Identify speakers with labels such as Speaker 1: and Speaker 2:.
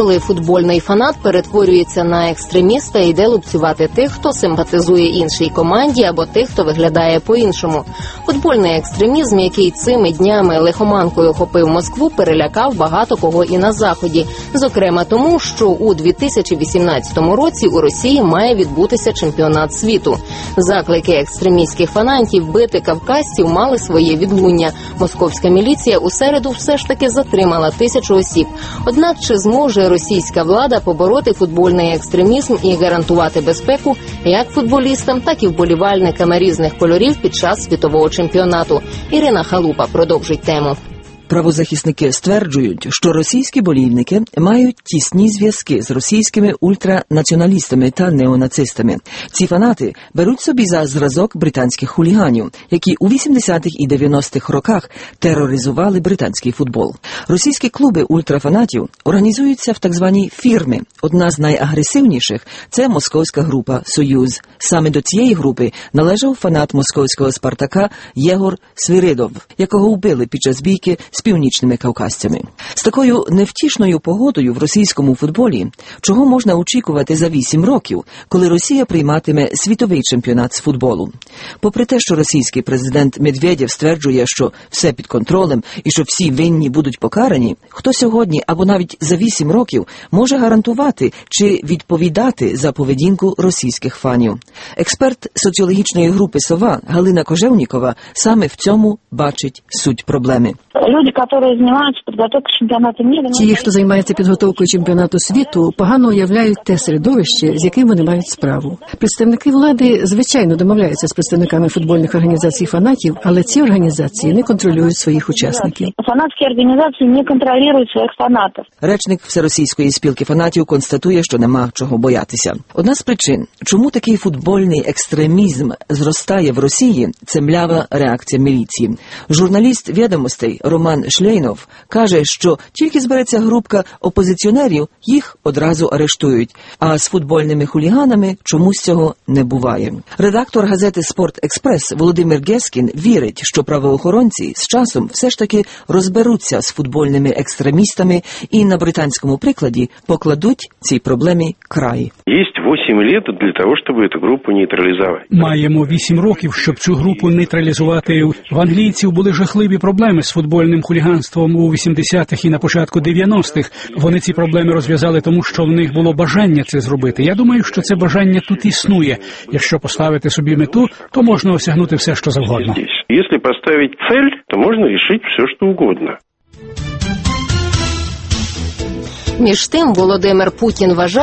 Speaker 1: коли футбольний фанат перетворюється на екстреміста і йде лупцювати тих, хто симпатизує іншій команді, або тих, хто виглядає по-іншому. Футбольний екстремізм, який цими днями лихоманкою охопив Москву, перелякав багато кого і на Заході. Зокрема тому, що у 2018 році у Росії має відбутися чемпіонат світу. Заклики екстремістських фанатів бити кавказців мали своє відлуння. Московська міліція у середу все ж таки затримала 1000 осіб. Однак чи зможе російська влада побороти футбольний екстремізм і гарантувати безпеку як футболістам, так і вболівальникам різних кольорів під час світового чемпіонату? Ірина Халупа продовжить тему.
Speaker 2: Правозахисники стверджують, що російські болівники мають тісні зв'язки з російськими ультранаціоналістами та неонацистами. Ці фанати беруть собі за зразок британських хуліганів, які у 80-х і 90-х роках тероризували британський футбол. Російські клуби ультрафанатів організуються в так звані фірми. Одна з найагресивніших – це московська група «Союз». Саме до цієї групи належав фанат московського «Спартака» Єгор Свиридов, якого вбили під час бійки з північними кавказцями. З такою невтішною погодою в російському футболі, чого можна очікувати за 8 років, коли Росія прийматиме світовий чемпіонат з футболу? Попри те, що російський президент Медведєв стверджує, що все під контролем і що всі винні будуть покарані, хто сьогодні або навіть за 8 років може гарантувати чи відповідати за поведінку російських фанів? Експерт соціологічної групи «Сова» Галина Кожевнікова саме в цьому бачить суть проблеми.
Speaker 3: Люди, які займаються підготовкою чемпіонату світу...
Speaker 4: Ті, хто займається підготовкою чемпіонату світу, погано уявляють те середовище, з яким вони мають справу. Представники влади, звичайно, домовляються з представниками футбольних організацій фанатів, але ці організації не контролюють своїх учасників.
Speaker 3: Фанатські організації не контролюють своїх фанатів.
Speaker 2: Речник Всеросійської спілки фанатів констатує, що нема чого боятися. Одна з причин, чому такий футбольний екстремізм зростає в Росії, це млява реакція міліції. Журналіст «Відомостей» Роман Шлейнов каже, що тільки збереться групка опозиціонерів, їх одразу арештують, а з футбольними хуліганами чомусь цього не буває. Редактор газети «Спорт-Експрес» Володимир Гескін вірить, що правоохоронці з часом все ж таки розберуться з футбольними екстремістами і на британському прикладі покладуть цій проблемі край.
Speaker 5: Є 8 років для того, щоб цю групу нейтралізувати.
Speaker 6: Маємо 8 років, щоб цю групу нейтралізувати. В англійців були жахливі проблеми з футбольним хуліганством у 80-х і на початку 90-х. Вони ці проблеми розв'язали тому, що в них було бажання це зробити. Я думаю, що це бажання тут існує. Якщо поставити собі мету, то можна осягнути все, що завгодно.
Speaker 5: Якщо поставити ціль, то можна вирішити все, що угодно.
Speaker 1: Між тим, Володимир Путін вважає,